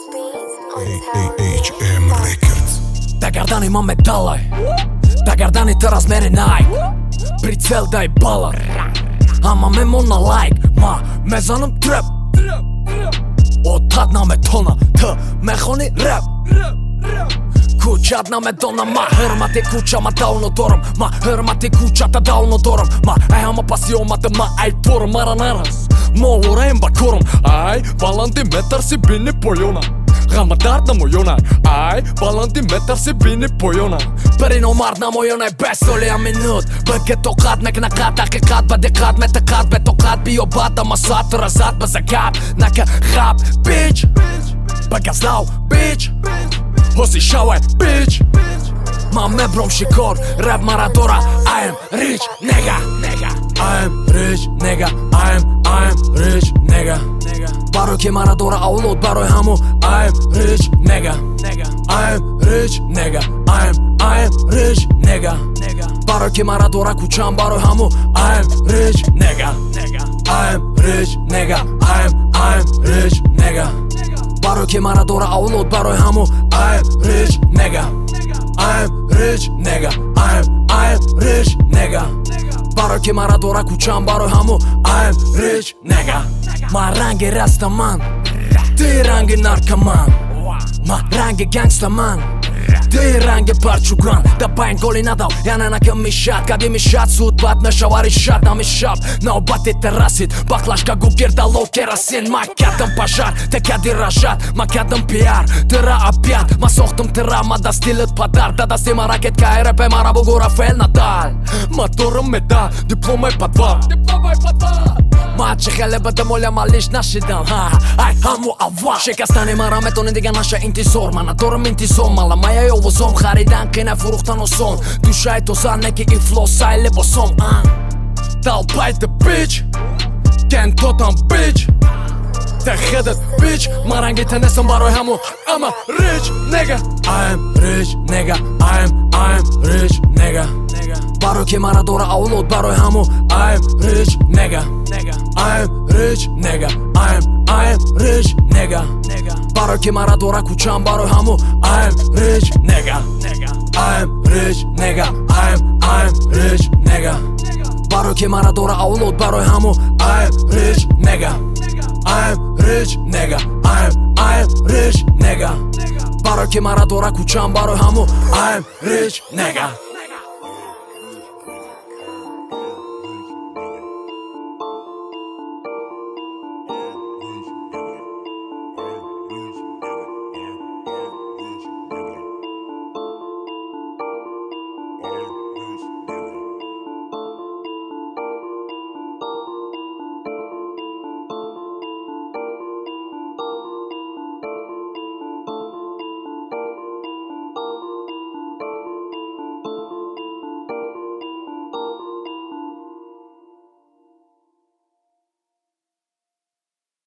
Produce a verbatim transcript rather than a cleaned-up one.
эйч эм Records. Да гардани ма металай, да гардани ты размери Nike. Прицел дай бала, ама ме мона лайк. Ма ме занам трэп, отад на ме тона, ты ме хони рэп. Kućat na me dona, ma hërmati kuća ma davno dorëm. Ma hërmati kuća ta davno dorëm. Ma aj hama pasion ma të ma aj forëm Maraneras, mo ora e mbakorëm. Aj balanti metar si bini pojona, Gama dart na mojona. Aj balanti metar si bini pojona. Për i no mart na mojona e bes soli a minut. Bë këto kat me këna kat, a ke kat bë de kat me të kat. Be to kat bio bata ma sat të razat bë zë kap. Na ke rap, bitch. Bë gazlau, bitch. Hosi shawaj, bitch. Ma me brom shikor, rap Maradora. I am rich, nigga, nigga. I am rich, nigga. I am, I am rich, nigga. Baroj ke Maradora, aulot baroj hamu. I am rich, nigga. I am rich, nigga. I am, I am rich, nigga. Baroj ke Maradora, kuçam baroj hamu. I am rich, nigga. I am rich, nigga. I am, I am rich, nigga. Baroj ke Maradora, aulot baroj hamu. I am rich, nigga. I am rich, nigga. I am, I am rich, nigga. Baroj ke Maradora, kuçam baroj hamu. I am rich, nigga. Ma rangi rastaman, ti rangi narkoman. Ma rangi gangstaman, ti rangi parçugan. Da bajn goli na daw, janë na kemi shat. Ka dimi shat, sut bat me shavari shat. Na mi shap, na u batit terrasit. Baklash ka gukir da lo kerasin. Ma katëm pazhar, te kja di rashat. Ma katëm pjar, të ra apjat. Ma sohtëm të ra, ma da stilët pa dar. Da da si ma raket ka e repe, ma rabugura fel na dal. Ma torëm me da, diploma e pa dva. Diploma e pa dva. Ma që khele bëtë molla ma lish na shidan. Ha, aj hamu ava. Shekastani mara me tonin diga nasha intizor. Ma na torëm intizor, mala maja jo vëzom. Kharidan kene furuhta në son. Du shajt o sa neki i flosa e le bosom. Dal bajt the bitch, ken totan bitch. Te khedet bitch, marangi të nesën baroj hamu. I'm a rich nigga. I am rich nigga. I am, I am rich nigga. Baroj ke Maradora, aulot baroj hamu. I am rich nigga. I am rich nigga. I am, I am rich nigga. Baroj ke Maradora, kuçam baroj hamu. I am rich nigga. I am rich nigga. I am, I am rich nigga. Baroj ke Maradora, aulot baroj hamu. I am rich nigga. I am rich nigga. I am, I am rich nigga. Baroj ke Maradora, kuçam baroj hamu. I am rich nigga.